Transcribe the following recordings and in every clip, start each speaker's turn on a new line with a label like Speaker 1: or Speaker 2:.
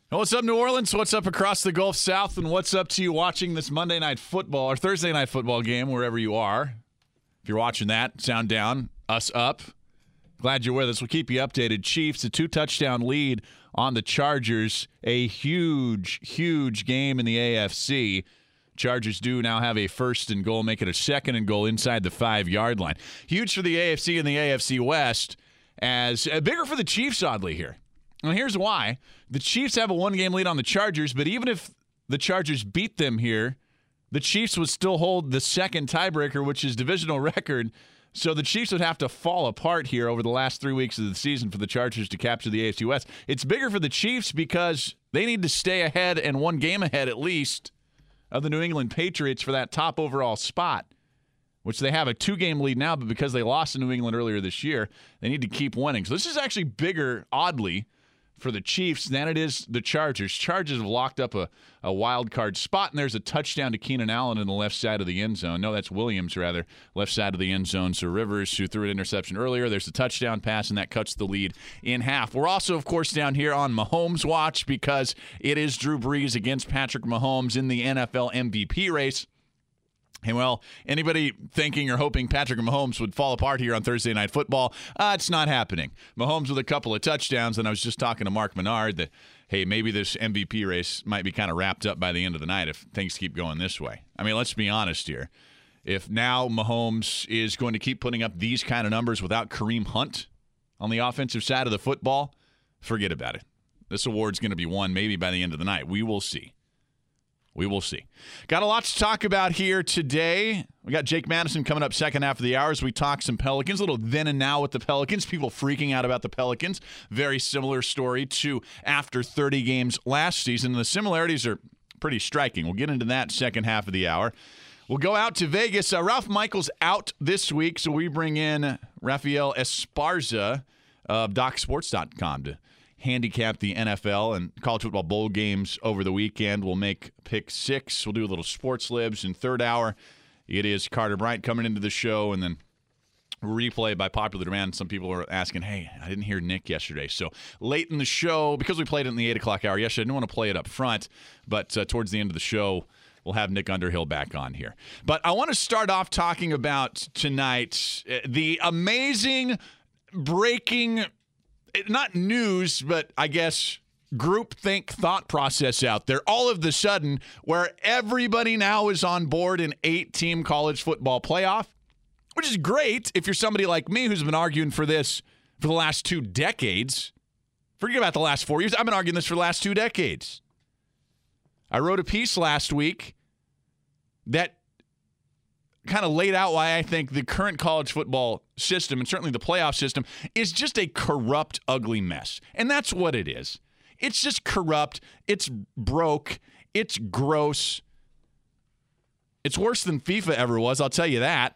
Speaker 1: What's up, New Orleans? What's up across the Gulf South? And what's up to you watching this Monday Night Football or Thursday Night Football game, wherever you are? If you're watching that, sound down, us up. Glad you're with us. We'll keep you updated. Chiefs, a 2-touchdown lead on the Chargers. A huge, huge game in the AFC. Chargers do now have a first and goal, make it a second and goal inside the 5-yard line. Huge for the AFC and the AFC West, as bigger for the Chiefs, oddly, here. And here's why. The Chiefs have a one-game lead on the Chargers, but even if the Chargers beat them here, the Chiefs would still hold the second tiebreaker, which is divisional record. So the Chiefs would have to fall apart here over the last 3 weeks of the season for the Chargers to capture the AFC West. It's bigger for the Chiefs because they need to stay ahead and one game ahead at least of the New England Patriots for that top overall spot, which they have a 2-game lead now, but because they lost to New England earlier this year, they need to keep winning. So this is actually bigger, oddly, for the Chiefs than it is the Chargers. Chargers have locked up a wild card spot, and there's a touchdown to Keenan Allen in the left side of the end zone. No, that's Williams, rather, left side of the end zone. So Rivers, who threw an interception earlier, there's a touchdown pass, and that cuts the lead in half. We're also, of course, down here on Mahomes watch because it is Drew Brees against Patrick Mahomes in the NFL MVP race. And, well, anybody thinking or hoping Patrick Mahomes would fall apart here on Thursday Night Football, it's not happening. Mahomes with a couple of touchdowns, and I was just talking to Mark Menard that, hey, maybe this MVP race might be kind of wrapped up by the end of the night if things keep going this way. I mean, let's be honest here. If now Mahomes is going to keep putting up these kind of numbers without Kareem Hunt on the offensive side of the football, forget about it. This award's going to be won maybe by the end of the night. We will see. We will see. Got a lot to talk about here today. We got Jake Madison coming up second half of the hour as we talk some Pelicans. A little then and now with the Pelicans. People freaking out about the Pelicans. Very similar story to after 30 games last season. The similarities are pretty striking. We'll get into that second half of the hour. We'll go out to Vegas. Ralph Michaels out this week, so we bring in Rafael Esparza of DocSports.com to handicap the NFL and college football bowl games over the weekend. We'll make pick six. We'll do a little sports libs in third hour. It is Carter Bryant coming into the show, and then replay by popular demand. Some people are asking, hey, I didn't hear Nick yesterday. So late in the show, because we played it in the 8 o'clock hour yesterday, I didn't want to play it up front, but towards the end of the show, we'll have Nick Underhill back on here. But I want to start off talking about tonight the amazing breaking, not news, but I guess groupthink thought process out there all of the sudden where everybody now is on board an 8-team college football playoff, which is great if you're somebody like me who's been arguing for this for the last 2 decades. Forget about the last 4 years. I've been arguing this for the last 2 decades. I wrote a piece last week that kind of laid out why I think the current college football system, and certainly the playoff system, is just a corrupt, ugly mess. And that's what it is. It's just corrupt. It's broke. It's gross. It's worse than FIFA ever was, I'll tell you that.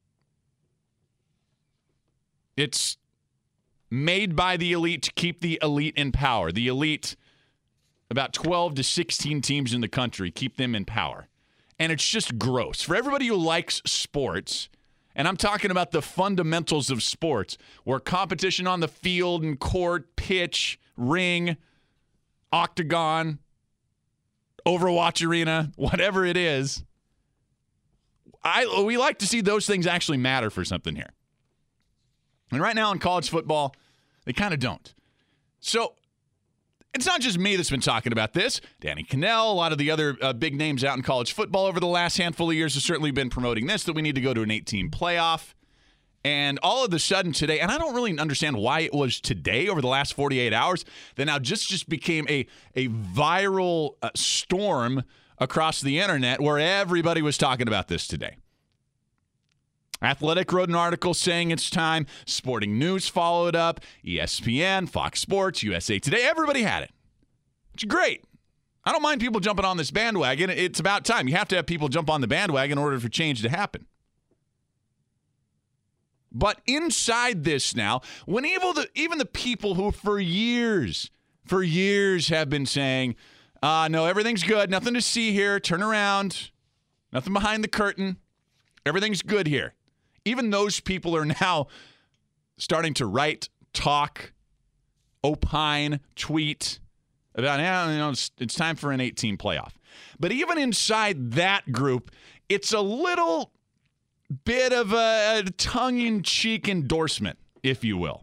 Speaker 1: It's made by the elite to keep the elite in power. The elite, about 12 to 16 teams in the country, keep them in power. And it's just gross. For everybody who likes sports, and I'm talking about the fundamentals of sports, where competition on the field and court, pitch, ring, octagon, Overwatch arena, whatever it is, we like to see those things actually matter for something here. And right now in college football, they kind of don't. So it's not just me that's been talking about this. Danny Cannell, a lot of the other big names out in college football over the last handful of years have certainly been promoting this, that we need to go to an 8-team playoff. And all of a sudden today, and I don't really understand why it was today over the last 48 hours, that now just became a viral storm across the internet where everybody was talking about this today. Athletic wrote an article saying it's time. Sporting News followed up. ESPN, Fox Sports, USA Today. Everybody had it. It's great. I don't mind people jumping on this bandwagon. It's about time. You have to have people jump on the bandwagon in order for change to happen. But inside this now, when even the people who for years have been saying, no, everything's good. Nothing to see here. Turn around. Nothing behind the curtain. Everything's good here. Even those people are now starting to write, talk, opine, tweet about, it's time for an 8-team playoff. But even inside that group, it's a little bit of a tongue-in-cheek endorsement, if you will.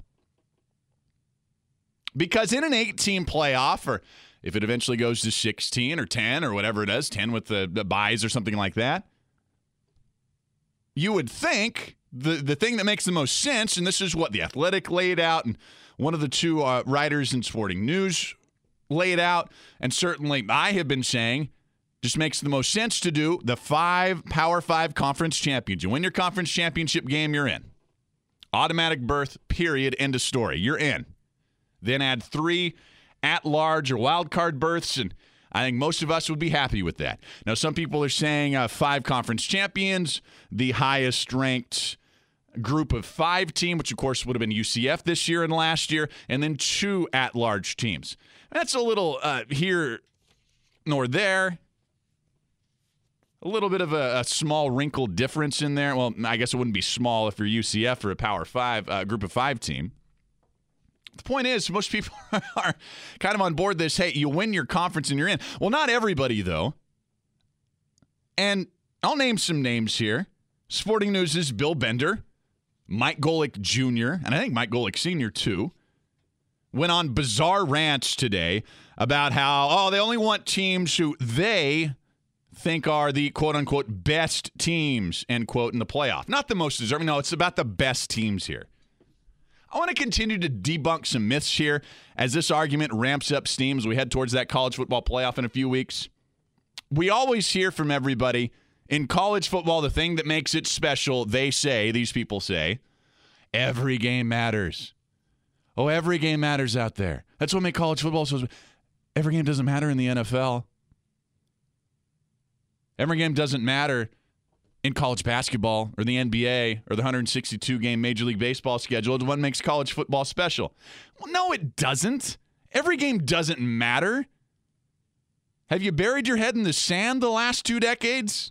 Speaker 1: Because in an 8-team playoff, or if it eventually goes to 16 or 10 or whatever it is, 10 with the buys or something like that, you would think the thing that makes the most sense, and this is what The Athletic laid out, and one of the two writers in Sporting News laid out, and certainly I have been saying, just makes the most sense to do the 5 Power 5 conference champions. You win your conference championship game, you're in. Automatic berth, period, end of story. You're in. Then add 3 at-large or wild card berths, and I think most of us would be happy with that. Now, some people are saying 5 conference champions, the highest-ranked group of 5 team, which, of course, would have been UCF this year and last year, and then 2 at-large teams. That's a little here nor there. A little bit of a small wrinkle difference in there. Well, I guess it wouldn't be small if you're UCF or a Power 5, group of 5 team. The point is, most people are kind of on board this, hey, you win your conference and you're in. Well, not everybody, though. And I'll name some names here. Sporting News' Bill Bender, Mike Golick Jr., and I think Mike Golick Sr., too, went on bizarre rants today about how, they only want teams who they think are the quote-unquote best teams, end quote, in the playoff. Not the most deserving. No, it's about the best teams here. I want to continue to debunk some myths here as this argument ramps up steam as we head towards that college football playoff in a few weeks. We always hear from everybody, in college football, the thing that makes it special, these people say, every game matters. Oh, every game matters out there. That's what makes college football so special. Every game doesn't matter in the NFL. Every game doesn't matter in college basketball or the NBA or the 162-game Major League Baseball schedule. It's what makes college football special. Well, no, it doesn't. Every game doesn't matter. Have you buried your head in the sand the last 2 decades?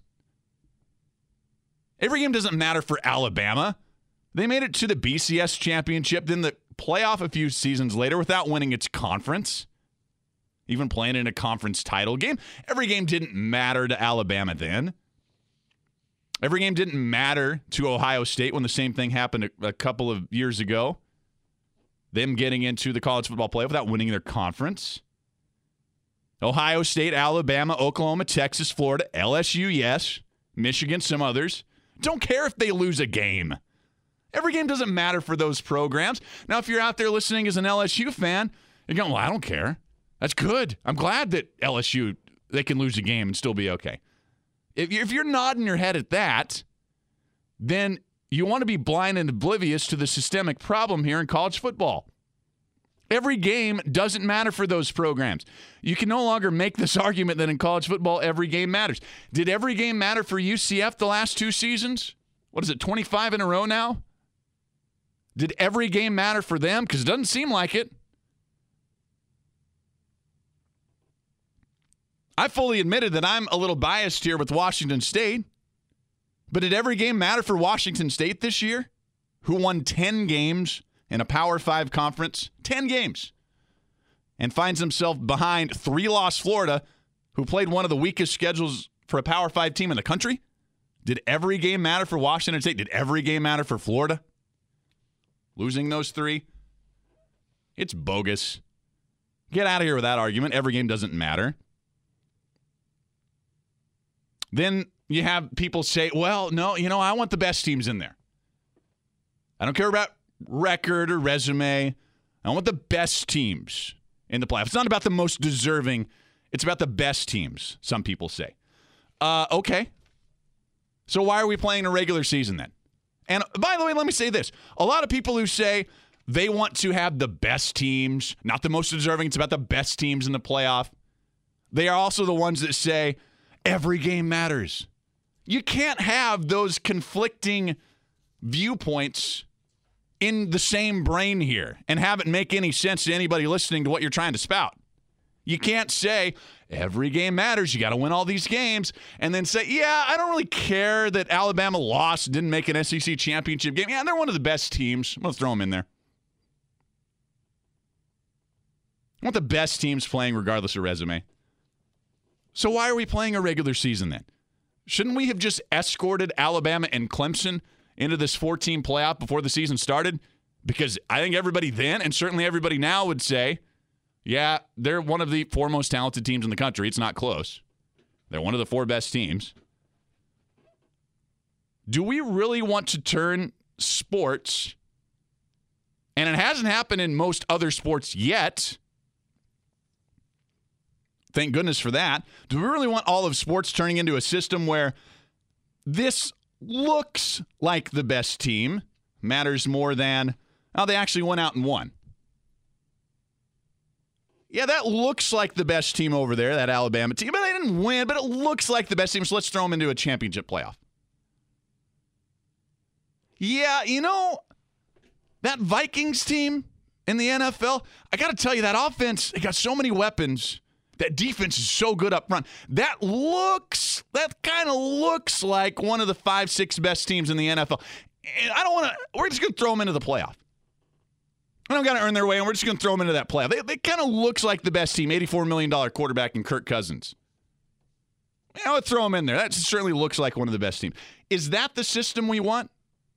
Speaker 1: Every game doesn't matter for Alabama. They made it to the BCS championship, then the playoff a few seasons later without winning its conference, even playing in a conference title game. Every game didn't matter to Alabama then. Every game didn't matter to Ohio State when the same thing happened a couple of years ago. Them getting into the college football playoff without winning their conference. Ohio State, Alabama, Oklahoma, Texas, Florida, LSU, yes. Michigan, some others. Don't care if they lose a game. Every game doesn't matter for those programs. Now, if you're out there listening as an LSU fan, you're going, well, I don't care. That's good. I'm glad that LSU, they can lose a game and still be okay. If you're nodding your head at that, then you want to be blind and oblivious to the systemic problem here in college football. Every game doesn't matter for those programs. You can no longer make this argument that in college football, every game matters. Did every game matter for UCF the last 2 seasons? What is it, 25 in a row now? Did every game matter for them? Because it doesn't seem like it. I fully admitted that I'm a little biased here with Washington State. But did every game matter for Washington State this year? Who won 10 games in a Power 5 conference? 10 games. And finds himself behind 3-loss Florida, who played one of the weakest schedules for a Power 5 team in the country? Did every game matter for Washington State? Did every game matter for Florida? Losing those 3? It's bogus. Get out of here with that argument. Every game doesn't matter. Then you have people say, well, no, I want the best teams in there. I don't care about record or resume. I want the best teams in the playoffs. It's not about the most deserving. It's about the best teams, some people say. Okay. So why are we playing a regular season then? And by the way, let me say this. A lot of people who say they want to have the best teams, not the most deserving, it's about the best teams in the playoff. They are also the ones that say every game matters. You can't have those conflicting viewpoints in the same brain here and have it make any sense to anybody listening to what you're trying to spout. You can't say every game matters. You got to win all these games and then say, yeah, I don't really care that Alabama lost, didn't make an SEC championship game. Yeah, they're one of the best teams. I'm going to throw them in there. want the best teams playing regardless of resume. So why are we playing a regular season then? Shouldn't we have just escorted Alabama and Clemson into this 4-team playoff before the season started? Because I think everybody then, and certainly everybody now, would say, yeah, they're one of the 4 most talented teams in the country. It's not close. They're one of the 4 best teams. Do we really want to turn sports, and it hasn't happened in most other sports yet, thank goodness for that. Do we really want all of sports turning into a system where this looks like the best team matters more than, oh, they actually went out and won? Yeah, that looks like the best team over there, that Alabama team, but they didn't win, but it looks like the best team, so let's throw them into a championship playoff. Yeah, that Vikings team in the NFL, I got to tell you, that offense, they got so many weapons. That defense is so good up front. That kind of looks like one of the 5-6 best teams in the NFL. And we're just going to throw them into the playoff. I don't got to earn their way, and we're just going to throw them into that playoff. They kind of looks like the best team, $84 million quarterback in Kirk Cousins. Yeah, let's throw them in there. That certainly looks like one of the best teams. Is that the system we want?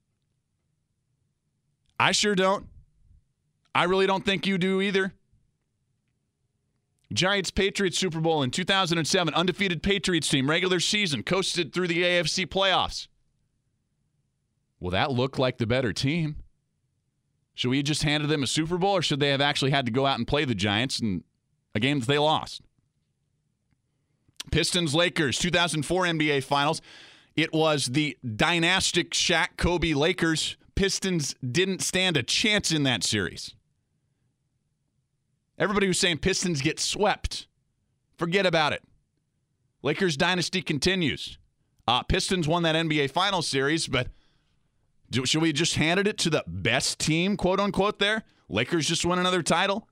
Speaker 1: I sure don't. I really don't think you do either. Giants-Patriots Super Bowl in 2007. Undefeated Patriots team, regular season, coasted through the AFC playoffs. Well, that looked like the better team. Should we have just handed them a Super Bowl, or should they have actually had to go out and play the Giants in a game that they lost? Pistons-Lakers, 2004 NBA Finals. It was the dynastic Shaq-Kobe Lakers. Pistons didn't stand a chance in that series. Everybody was saying Pistons get swept. Forget about it. Lakers dynasty continues. Pistons won that NBA Finals series, but should we just handed it to the best team, quote unquote, there? Lakers just won another title.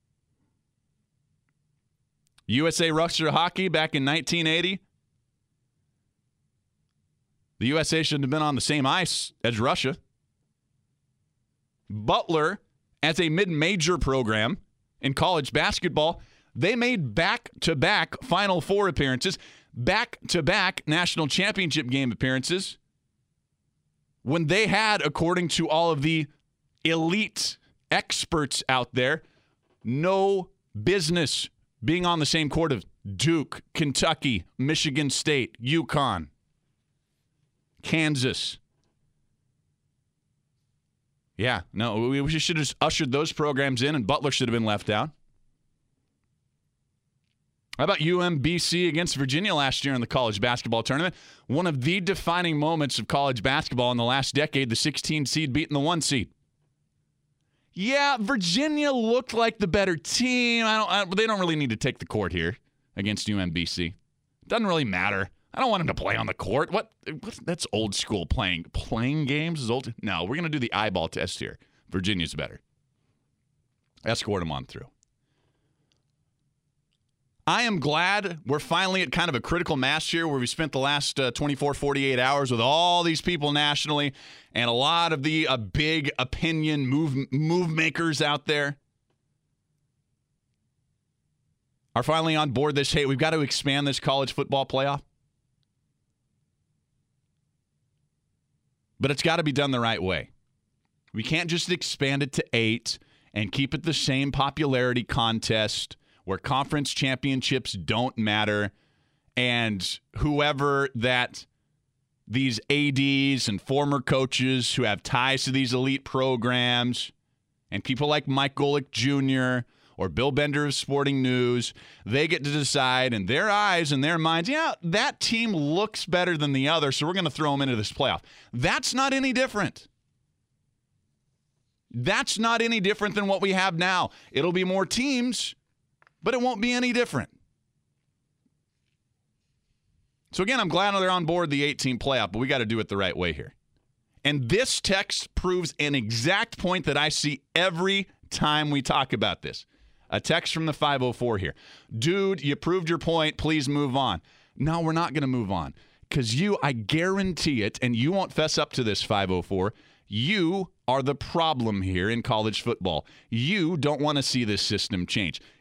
Speaker 1: USA Russia hockey back in 1980. The USA shouldn't have been on the same ice as Russia. Butler, as a mid-major program in college basketball, they made back-to-back Final Four appearances, back-to-back national championship game appearances, when they had, according to all of the elite experts out there, no business being on the same court of Duke, Kentucky, Michigan State, UConn, Kansas. Yeah, no, we should have just ushered those programs in, and Butler should have been left out. How about UMBC against Virginia last year in the college basketball tournament? One of the defining moments of college basketball in the last decade, the 16 seed beating the 1 seed. Yeah, Virginia looked like the better team. They don't really need to take the court here against UMBC. Doesn't really matter. I don't want them to play on the court. That's old school playing. Playing games is old. No, we're going to do the eyeball test here. Virginia's better. Escort them on through. I am glad we're finally at kind of a critical mass here where we spent the last 24, 48 hours with all these people nationally and a lot of the big opinion move makers out there are finally on board this. Hey, we've got to expand this college football playoff. But it's got to be done the right way. We can't just expand it to 8 and keep it the same popularity contest where conference championships don't matter and whoever that these ADs and former coaches who have ties to these elite programs and people like Mike Golick Jr. or Bill Bender of Sporting News, they get to decide in their eyes and their minds, yeah, that team looks better than the other, so we're going to throw them into this playoff. That's not any different. That's not any different than what we have now. It'll be more teams, but it won't be any different. So again, I'm glad they're on board the 8-team playoff, but we got to do it the right way here. And this text proves an exact point that I see every time we talk about this. A text from the 504 here. Dude, you proved your point. Please move on. No, we're not going to move on. Because I guarantee it, and you won't fess up to this, 504, you are the problem here in college football. You don't want to see this system change.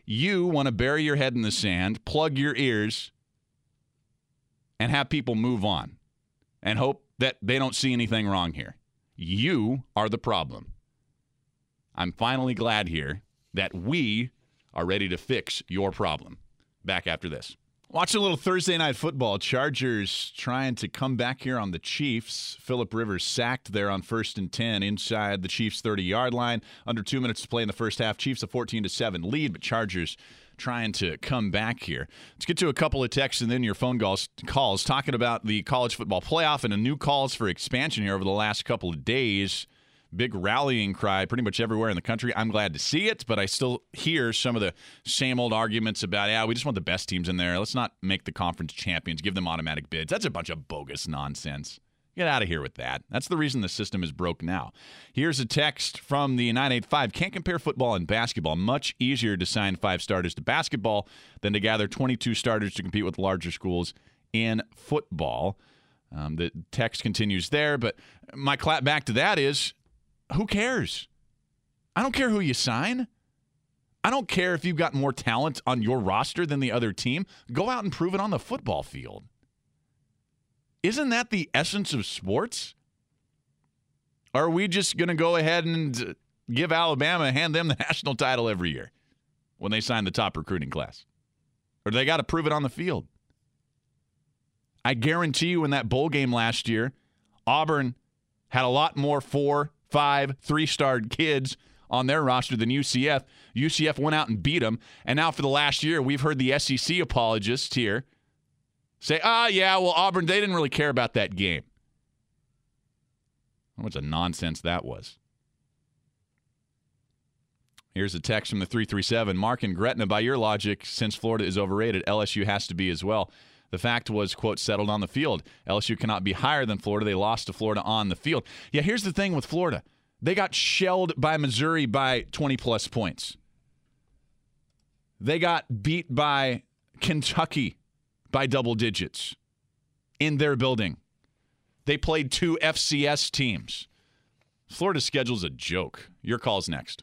Speaker 1: You want to bury your head in the sand, plug your ears, and have people move on and hope that they don't see anything wrong here. You are the problem. I'm finally glad here that we are ready to fix your problem. Back after this. Watching a little Thursday night football. Chargers trying to come back here on the Chiefs. Phillip Rivers sacked there on 1st and 10 inside the Chiefs' 30-yard line. Under 2 minutes to play in the first half. Chiefs a 14-7 lead, but Chargers trying to come back here. Let's get to a couple of texts and then your phone calls talking about the college football playoff and a new calls for expansion here over the last couple of days. Big rallying cry pretty much everywhere in the country. I'm glad to see it, but I still hear some of the same old arguments about, we just want the best teams in there. Let's not make the conference champions, give them automatic bids. That's a bunch of bogus nonsense. Get out of here with that. That's the reason the system is broke now. Here's a text from the 985. Can't compare football and basketball. Much easier to sign 5 starters to basketball than to gather 22 starters to compete with larger schools in football. The text continues there, but my clap back to that is, who cares? I don't care who you sign. I don't care if you've got more talent on your roster than the other team. Go out and prove it on the football field. Isn't that the essence of sports? Are we just going to go ahead and give Alabama, hand them the national title every year when they sign the top recruiting class? Or do they got to prove it on the field? I guarantee you in that bowl game last year, Auburn had a lot more 4, 5, 3-star kids on their roster than UCF. UCF went out and beat them. And now for the last year, we've heard the SEC apologists here say, Auburn, they didn't really care about that game. How much of nonsense that was. Here's a text from the 337. Mark and Gretna, by your logic, since Florida is overrated, LSU has to be as well. The fact was, quote, settled on the field. LSU cannot be higher than Florida. They lost to Florida on the field. Yeah, here's the thing with Florida. They got shelled by Missouri by 20-plus points. They got beat by Kentucky by double digits in their building. They played 2 FCS teams. Florida's schedule's a joke. Your call's next.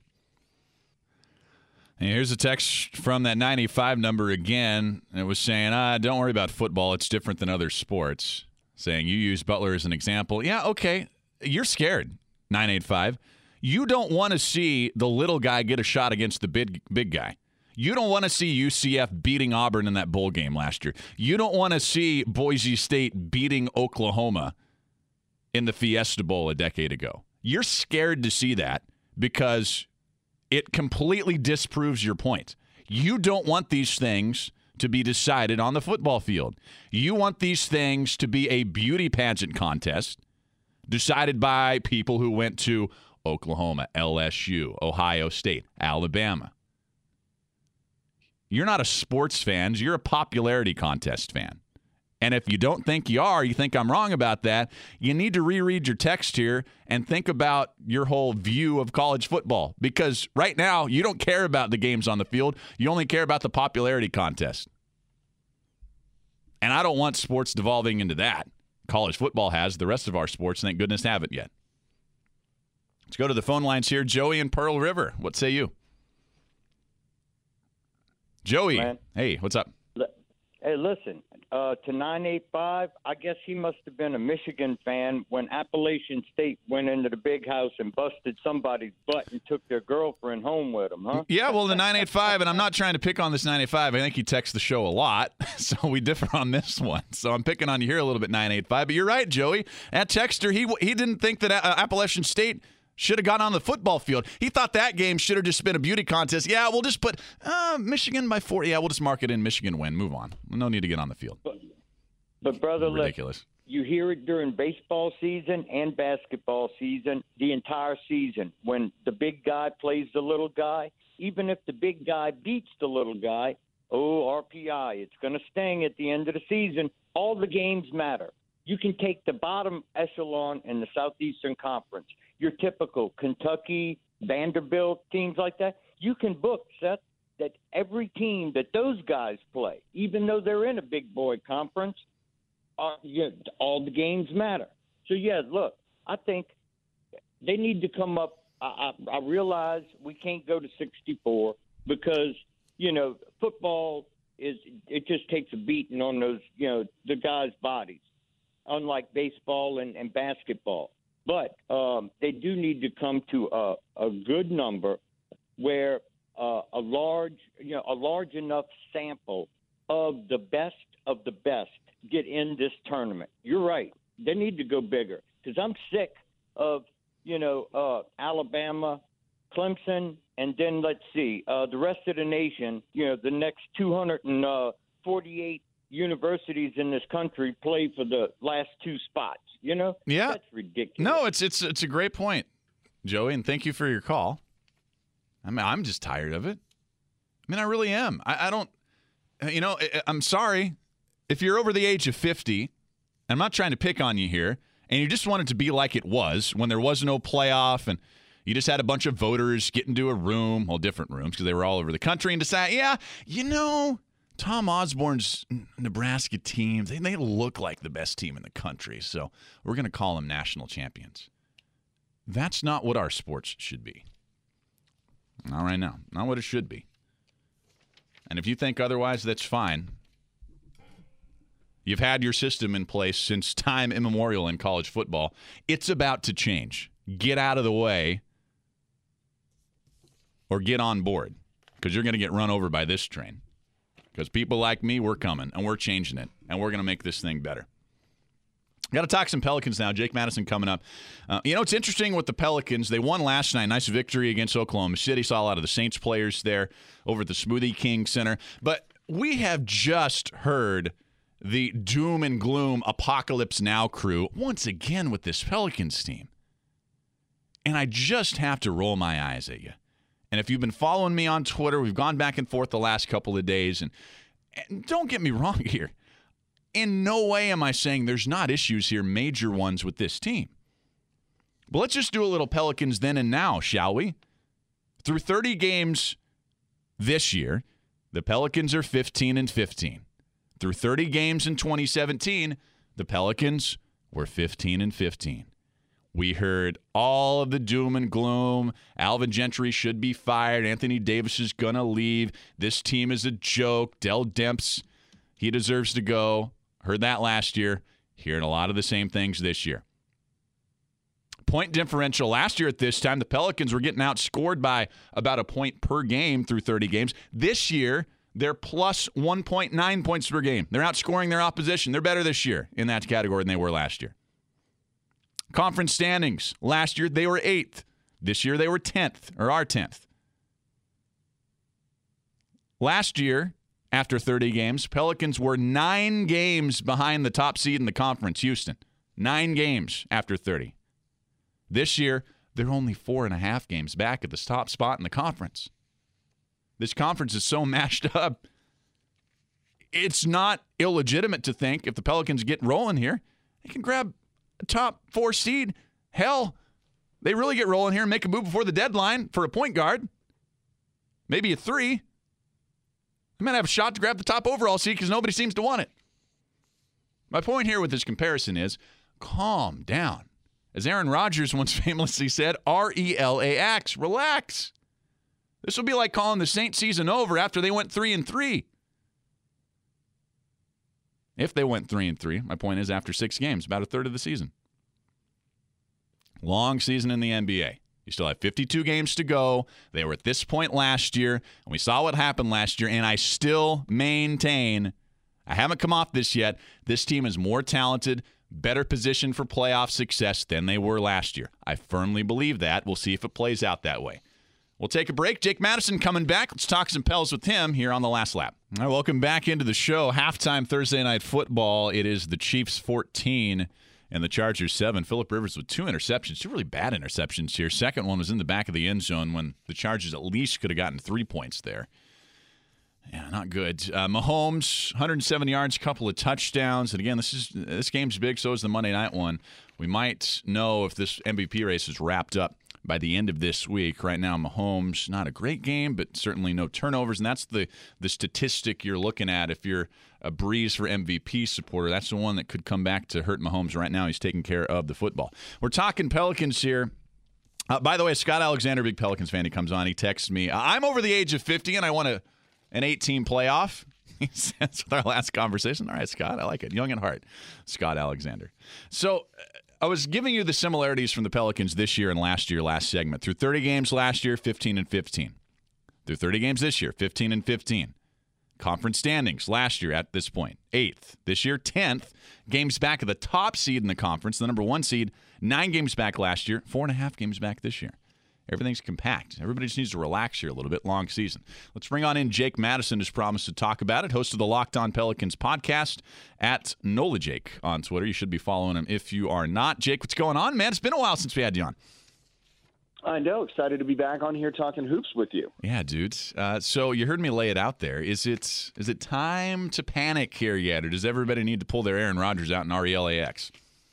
Speaker 1: And here's a text from that 95 number again. And it was saying, don't worry about football. It's different than other sports. Saying you use Butler as an example. Yeah, okay. You're scared, 985. You don't want to see the little guy get a shot against the big guy. You don't want to see UCF beating Auburn in that bowl game last year. You don't want to see Boise State beating Oklahoma in the Fiesta Bowl a decade ago. You're scared to see that because it completely disproves your point. You don't want these things to be decided on the football field. You want these things to be a beauty pageant contest decided by people who went to Oklahoma, LSU, Ohio State, Alabama. You're not a sports fan. You're a popularity contest fan. And if you don't think you are, you think I'm wrong about that, you need to reread your text here and think about your whole view of college football. Because right now, you don't care about the games on the field. You only care about the popularity contest. And I don't want sports devolving into that. College football has. The rest of our sports, thank goodness, haven't yet. Let's go to the phone lines here. Joey in Pearl River. What say you? Joey.
Speaker 2: Man.
Speaker 1: Hey, what's up?
Speaker 2: Hey, listen, to 985, I guess he must have been a Michigan fan when Appalachian State went into the big house and busted somebody's butt and took their girlfriend home with them, huh?
Speaker 1: Yeah, well, the 985, and I'm not trying to pick on this 985. I think he texts the show a lot, so we differ on this one. So I'm picking on you here a little bit, 985. But you're right, Joey. That texter, he didn't think that Appalachian State should have gotten on the football field. He thought that game should have just been a beauty contest. Yeah, we'll just put Michigan by 4. Yeah, we'll just mark it in Michigan win. Move on. No need to get on the field.
Speaker 2: But brother,
Speaker 1: ridiculous.
Speaker 2: You hear it during baseball season and basketball season, the entire season, when the big guy plays the little guy. Even if the big guy beats the little guy, RPI, it's going to sting at the end of the season. All the games matter. You can take the bottom echelon in the Southeastern Conference, your typical Kentucky, Vanderbilt, teams like that. You can book, Seth, that every team that those guys play, even though they're in a big boy conference, all the games matter. So, yeah, look, I think they need to come up. I realize we can't go to 64 because football it just takes a beating on those, the guys' bodies, unlike baseball and basketball. But they do need to come to a good number where a large enough sample of the best get in this tournament. You're right. They need to go bigger because I'm sick of, Alabama, Clemson, and then let's see, the rest of the nation, the next 248 universities in this country play for the last two spots.
Speaker 1: Yeah.
Speaker 2: That's ridiculous.
Speaker 1: No, it's a great point, Joey, and thank you for your call. I mean, I'm just tired of it. I mean, I really am. I don't, I'm sorry. If you're over the age of 50, I'm not trying to pick on you here, and you just want it to be like it was when there was no playoff and you just had a bunch of voters get into a room, well, different rooms because they were all over the country, and decide, Tom Osborne's Nebraska team, they look like the best team in the country, so we're going to call them national champions. That's not what our sports should be. Not right now. Not what it should be. And if you think otherwise, that's fine. You've had your system in place since time immemorial in college football. It's about to change. Get out of the way or get on board because you're going to get run over by this train. Because people like me, we're coming, and we're changing it, and we're going to make this thing better. Got to talk some Pelicans now. Jake Madison coming up. It's interesting with the Pelicans. They won last night. Nice victory against Oklahoma City. Saw a lot of the Saints players there over at the Smoothie King Center. But we have just heard the doom and gloom Apocalypse Now crew once again with this Pelicans team. And I just have to roll my eyes at you. And if you've been following me on Twitter, we've gone back and forth the last couple of days. And don't get me wrong here. In no way am I saying there's not issues here, major ones with this team. But let's just do a little Pelicans then and now, shall we? Through 30 games this year, the Pelicans are 15-15. Through 30 games in 2017, the Pelicans were 15-15. We heard all of the doom and gloom. Alvin Gentry should be fired. Anthony Davis is going to leave. This team is a joke. Dell Demps, he deserves to go. Heard that last year. Hearing a lot of the same things this year. Point differential last year at this time, the Pelicans were getting outscored by about a point per game through 30 games. This year, they're plus 1.9 points per game. They're outscoring their opposition. They're better this year in that category than they were last year. Conference standings. Last year, they were 8th. This year, they were 10th, or are 10th. Last year, after 30 games, Pelicans were 9 games behind the top seed in the conference, Houston. 9 games after 30. This year, they're only 4.5 games back at the top spot in the conference. This conference is so mashed up, it's not illegitimate to think if the Pelicans get rolling here, they can grab a top 4 seed. Hell, they really get rolling here and make a move before the deadline for a point guard. Maybe a 3. They might have a shot to grab the top overall seed because nobody seems to want it. My point here with this comparison is calm down. As Aaron Rodgers once famously said, RELAX, relax. This will be like calling the Saints season over after they went 3-3. If they went 3-3, my point is after 6 games, about a third of the season. Long season in the NBA. You still have 52 games to go. They were at this point last year, and we saw what happened last year, and I still maintain, I haven't come off this yet, this team is more talented, better positioned for playoff success than they were last year. I firmly believe that. We'll see if it plays out that way. We'll take a break. Jake Madison coming back. Let's talk some Pels with him here on The Last Lap. All right, welcome back into the show. Halftime Thursday Night Football. It is the Chiefs 14 and the Chargers 7. Phillip Rivers with 2 interceptions, 2 really bad interceptions here. Second one was in the back of the end zone when the Chargers at least could have gotten 3 points there. Yeah, not good. Mahomes, 107 yards, a couple of touchdowns. And again, this game's big, so is the Monday night one. We might know if this MVP race is wrapped up by the end of this week. Right now, Mahomes, not a great game, but certainly no turnovers. And that's the statistic you're looking at if you're a Breeze for MVP supporter. That's the one that could come back to hurt Mahomes right now. He's taking care of the football. We're talking Pelicans here. By the way, Scott Alexander, big Pelicans fan, he comes on. He texts me, I'm over the age of 50, and I want to an 8-team playoff. That's with our last conversation. All right, Scott, I like it. Young at heart, Scott Alexander. So I was giving you the similarities from the Pelicans this year and last year, last segment. Through 30 games last year, 15-15. Through 30 games this year, 15-15. Conference standings last year at this point, 8th. This year, 10th. Games back of the top seed in the conference, the number 1 seed, 9 games back last year, 4.5 games back this year. Everything's compact. Everybody just needs to relax here a little bit. Long season. Let's bring on in Jake Madison, who's promised to talk about it. Host of the Locked On Pelicans podcast at NOLA Jake on Twitter. You should be following him if you are not. Jake, what's going on, man? It's been a while since we had you on.
Speaker 3: I know. Excited to be back on here talking hoops with you.
Speaker 1: Yeah, dude. So you heard me lay it out there. Is it time to panic here yet, or does everybody need to pull their Aaron Rodgers out in RELAX?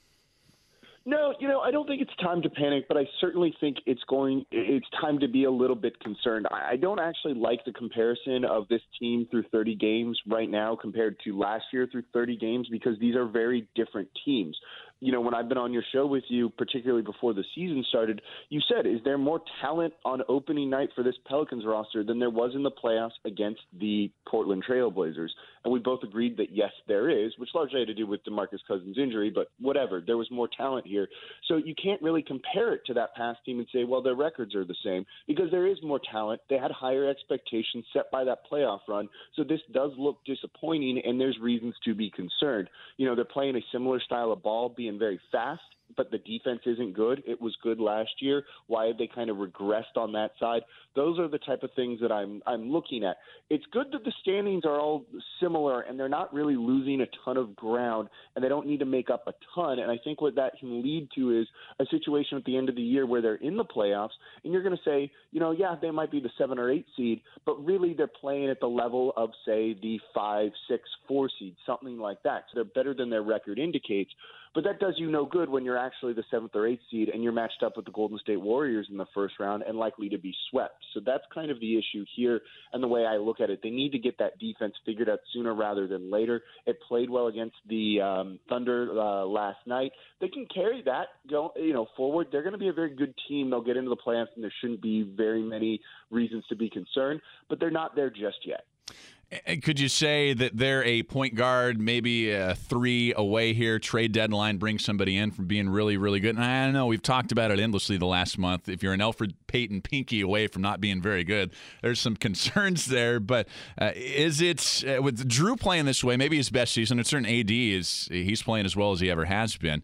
Speaker 3: No, I don't think it's time to panic, but I certainly think it's time to be a little bit concerned. I don't actually like the comparison of this team through 30 games right now compared to last year through 30 games because these are very different teams. When I've been on your show with you, particularly before the season started, you said, is there more talent on opening night for this Pelicans roster than there was in the playoffs against the Portland Trail Blazers? And we both agreed that, yes, there is, which largely had to do with DeMarcus Cousins' injury, but whatever. There was more talent here. So you can't really compare it to that past team and say, well, their records are the same because there is more talent. They had higher expectations set by that playoff run. So this does look disappointing, and there's reasons to be concerned. They're playing a similar style of ball, being very fast, but the defense isn't good. It was good last year. Why have they kind of regressed on that side? Those are the type of things that I'm looking at. It's good that the standings are all similar and they're not really losing a ton of ground and they don't need to make up a ton. And I think what that can lead to is a situation at the end of the year where they're in the playoffs and you're going to say, yeah, they might be the 7 or 8 seed, but really they're playing at the level of, say, the 5, 6, 4 seed, something like that. So they're better than their record indicates. But that does you no good when you're actually the 7th or 8th seed and you're matched up with the Golden State Warriors in the first round and likely to be swept. So that's kind of the issue here and the way I look at it. They need to get that defense figured out sooner rather than later. It played well against the Thunder last night. They can carry that forward. They're going to be a very good team. They'll get into the playoffs and there shouldn't be very many reasons to be concerned, but they're not there just yet.
Speaker 1: Could you say that they're a point guard, maybe 3 away here, trade deadline, bring somebody in from being really, really good? And I know we've talked about it endlessly the last month. If you're an Elfrid Payton pinky away from not being very good, there's some concerns there. But is it, with Drew playing this way, maybe his best season, and certain AD he's playing as well as he ever has been,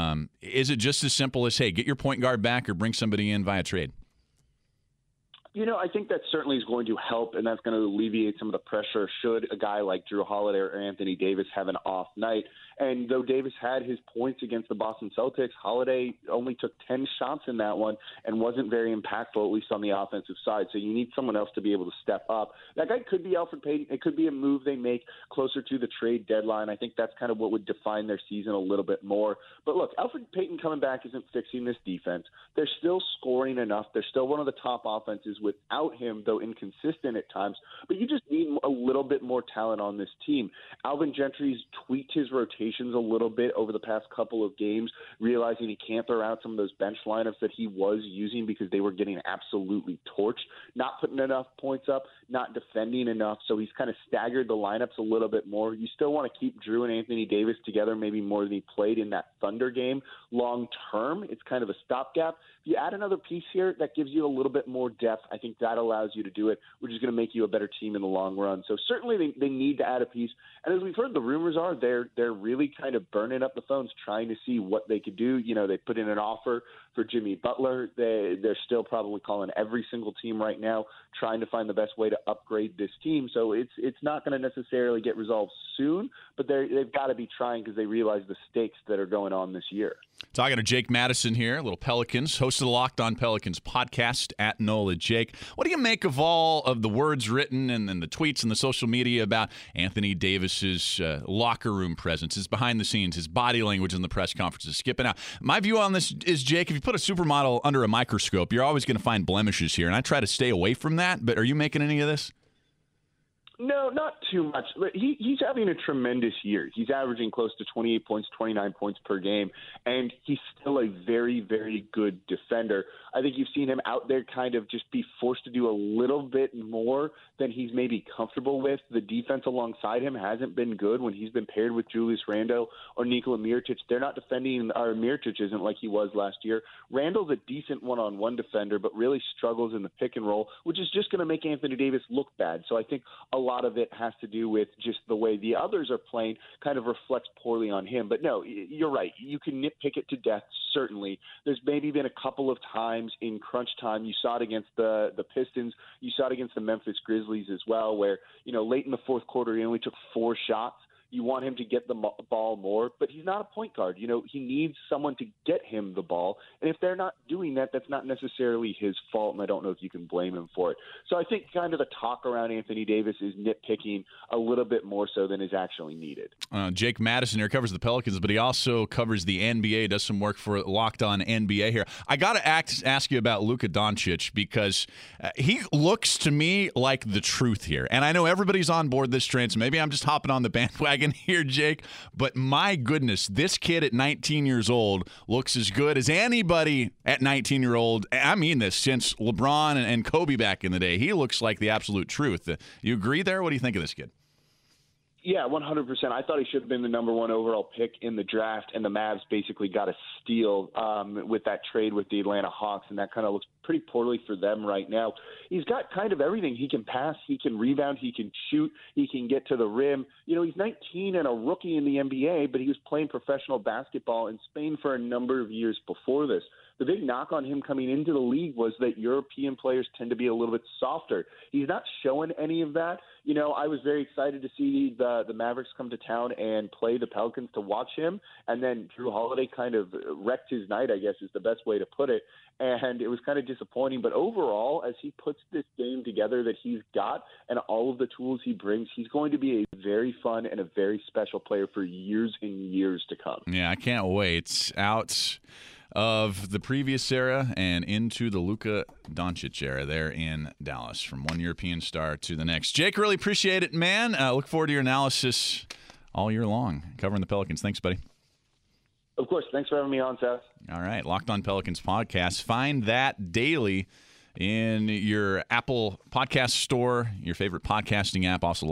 Speaker 1: is it just as simple as, hey, get your point guard back or bring somebody in via trade?
Speaker 3: I think that certainly is going to help, and that's going to alleviate some of the pressure should a guy like Drew Holiday or Anthony Davis have an off night. And though Davis had his points against the Boston Celtics, Holiday only took 10 shots in that one and wasn't very impactful, at least on the offensive side. So you need someone else to be able to step up. That guy could be Elfrid Payton. It could be a move they make closer to the trade deadline. I think that's kind of what would define their season a little bit more. But look, Elfrid Payton coming back isn't fixing this defense. They're still scoring enough. They're still one of the top offenses without him, though inconsistent at times. But you just need a little bit more talent on this team. Alvin Gentry's tweaked his rotations a little bit over the past couple of games, realizing he can't throw out some of those bench lineups that he was using because they were getting absolutely torched, not putting enough points up, not defending enough. So he's kind of staggered the lineups a little bit more. You still want to keep Drew and Anthony Davis together, maybe more than he played in that Thunder game. Long term, it's kind of a stopgap. If you add another piece here, that gives you a little bit more depth. I think that allows you to do it, which is going to make you a better team in the long run. So certainly they need to add a piece. And as we've heard, the rumors are they're really kind of burning up the phones, trying to see what they could do. They put in an offer for Jimmy Butler. They're still probably calling every single team right now, trying to find the best way to upgrade this team. So it's not going to necessarily get resolved soon, but they've got to be trying because they realize the stakes that are going on this year.
Speaker 1: Talking to Jake Madison here, little Pelicans, host of the Locked On Pelicans podcast at NOLA. Jake, what do you make of all of the words written and then the tweets and the social media about Anthony Davis's locker room presence, his behind the scenes, his body language in the press conferences, skipping out? My view on this is, Jake, if you put a supermodel under a microscope, you're always going to find blemishes here, and I try to stay away from that, but are you making any of this?
Speaker 3: No, not too much. He's having a tremendous year. He's averaging close to 28 points, 29 points per game, and he's still a very, very good defender. I think you've seen him out there kind of just be forced to do a little bit more than he's maybe comfortable with. The defense alongside him hasn't been good when he's been paired with Julius Randle or Nikola Mirotic. They're not defending, or Mirotic isn't like he was last year. Randle's a decent one-on-one defender, but really struggles in the pick and roll, which is just going to make Anthony Davis look bad. So I think a lot of it has to do with just the way the others are playing kind of reflects poorly on him. But no, you're right. You can nitpick it to death, certainly. There's maybe been a couple of times in crunch time. You saw it against the Pistons. You saw it against the Memphis Grizzlies as well, where, late in the fourth quarter, he only took 4 shots. You want him to get the ball more, but he's not a point guard. He needs someone to get him the ball. And if they're not doing that, that's not necessarily his fault, and I don't know if you can blame him for it. So I think kind of the talk around Anthony Davis is nitpicking a little bit more so than is actually needed.
Speaker 1: Jake Madison here covers the Pelicans, but he also covers the NBA, does some work for Locked On NBA here. I got to ask you about Luka Doncic because he looks to me like the truth here. And I know everybody's on board this train, so maybe I'm just hopping on the bandwagon here, Jake, but my goodness, this kid at 19 years old looks as good as anybody at 19-year-old. I mean this, since LeBron and Kobe back in the day. He looks like the absolute truth. You agree there? What do you think of this kid?
Speaker 3: Yeah, 100%. I thought he should have been the number 1 overall pick in the draft, and the Mavs basically got a steal with that trade with the Atlanta Hawks, and that kind of looks pretty poorly for them right now. He's got kind of everything. He can pass, he can rebound, he can shoot, he can get to the rim. He's 19 and a rookie in the NBA, but he was playing professional basketball in Spain for a number of years before this. The big knock on him coming into the league was that European players tend to be a little bit softer. He's not showing any of that. I was very excited to see the Mavericks come to town and play the Pelicans to watch him, and then Drew Holiday kind of wrecked his night, I guess is the best way to put it, and it was kind of disappointing. But overall, as he puts this game together that he's got and all of the tools he brings, he's going to be a very fun and a very special player for years and years to come.
Speaker 1: Yeah, I can't wait. Out of the previous era and into the Luka Doncic era there in Dallas, from one European star to the next. Jake, really appreciate it, man. Look forward to your analysis all year long, covering the Pelicans. Thanks, buddy.
Speaker 3: Of course. Thanks for having me on, Seth.
Speaker 1: All right. Locked On Pelicans podcast. Find that daily in your Apple podcast store, your favorite podcasting app, also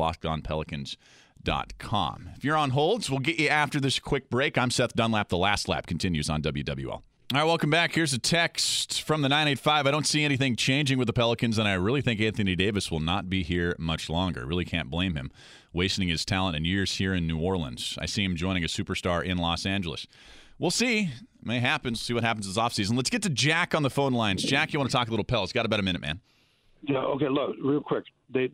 Speaker 1: LockedOnPelicans.com. If you're on holds, we'll get you after this quick break. I'm Seth Dunlap. The Last Lap continues on WWL. All right, welcome back. Here's a text from the 985. I don't see anything changing with the Pelicans, and I really think Anthony Davis will not be here much longer. Really can't blame him, wasting his talent and years here in New Orleans. I see him joining a superstar in Los Angeles. We'll see. It may happen. See what happens this offseason. Let's get to Jack on the phone lines. Jack, you want to talk a little Pels? Got about a minute, man.
Speaker 4: Yeah, okay, look, real quick. They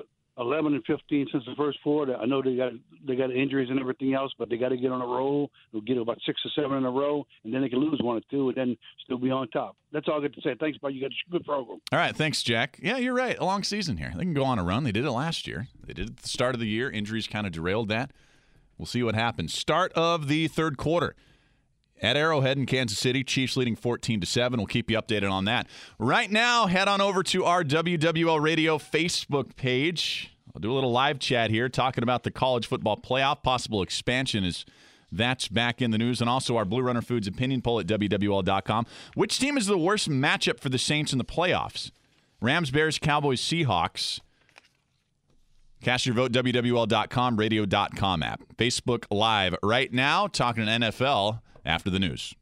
Speaker 4: 11 and 15 since the first 4. I know they got injuries and everything else, but they got to get on a roll. They'll get about 6 or 7 in a row, and then they can lose 1 or 2, and then still be on top. That's all I got to say. Thanks, bud. You got a good program.
Speaker 1: All right, thanks, Jack. Yeah, you're right. A long season here. They can go on a run. They did it last year. They did it at the start of the year. Injuries kind of derailed that. We'll see what happens. Start of the third quarter. At Arrowhead in Kansas City, Chiefs leading 14-7. We'll keep you updated on that. Right now, head on over to our WWL Radio Facebook page. I'll do a little live chat here talking about the college football playoff, possible expansion as that's back in the news, and also our Blue Runner Foods opinion poll at WWL.com. Which team is the worst matchup for the Saints in the playoffs? Rams, Bears, Cowboys, Seahawks. Cast your vote, WWL.com, radio.com app. Facebook Live right now, talking NFL after the news.